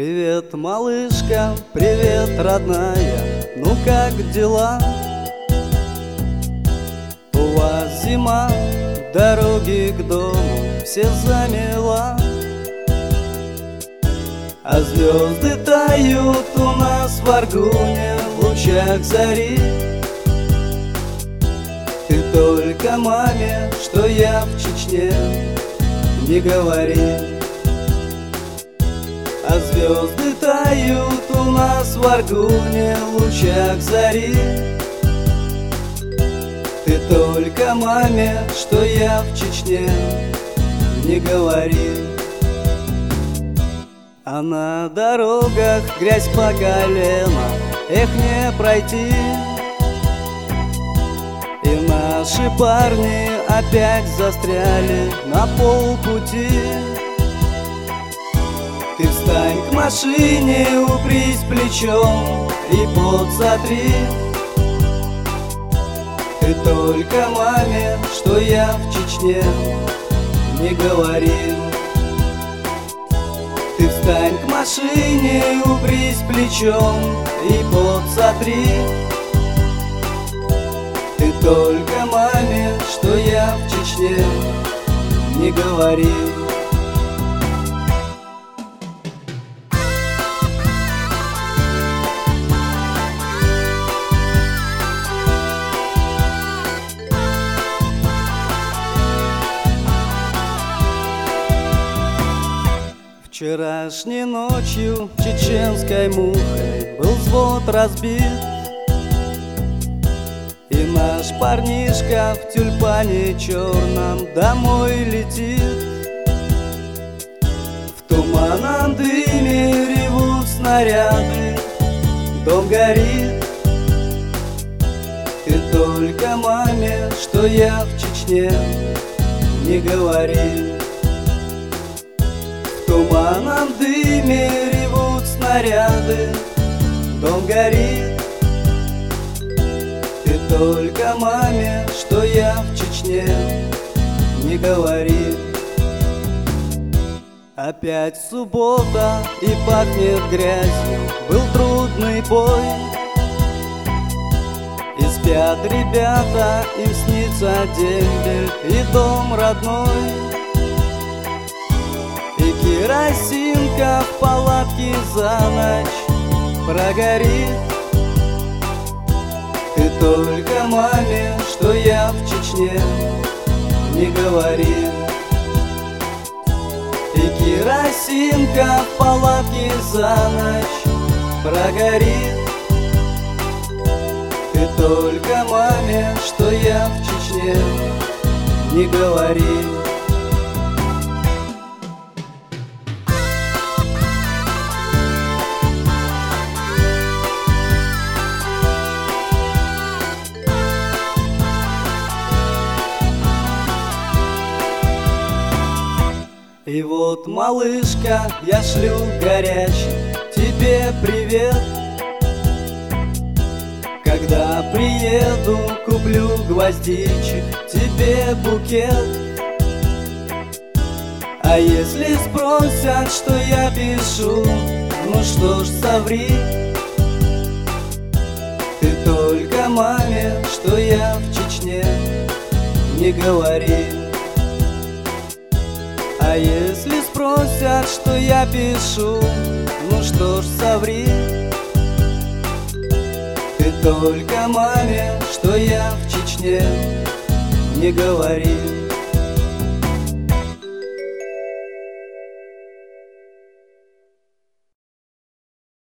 Привет, малышка, привет, родная, ну как дела? У вас зима, дороги к дому все замела, а звезды тают у нас в Аргуне в лучах зари. Ты только маме, что я в Чечне, не говори. А звезды тают у нас в Аргуне в лучах зари. Ты только маме, что я в Чечне, не говори. А на дорогах грязь по колено, эх, не пройти. И наши парни опять застряли на полпути. Ты встань к машине, упрись плечом и подсотри. Ты только маме, что я в Чечне, не говори. Ты встань к машине, упрись плечом и подсотри. Ты только маме, что я в Чечне, не говори. Вчерашней ночью чеченской мухой был взвод разбит, и наш парнишка в тюльпане черном домой летит. В туманном дыме ревут снаряды, дом горит. Ты только маме, что я в Чечне, не говори. В туманном дыме ревут снаряды, дом горит. Ты только маме, что я в Чечне, не говори. Опять суббота и пахнет грязью, был трудный бой. И спят ребята, им снится дембель и дом родной. И керосинка в палатке за ночь прогорит. Ты только маме, что я в Чечне, не говори. И керосинка в палатке за ночь прогорит. Ты только маме, что я в Чечне, не говори. И вот, малышка, я шлю горячий тебе привет. Когда приеду, куплю гвоздичек тебе букет. А если спросят, что я пишу, ну что ж, соври. Ты только маме, что я в Чечне, не говори. А если спросят, что я пишу, ну что ж, соври. Ты только маме, что я в Чечне, не говори.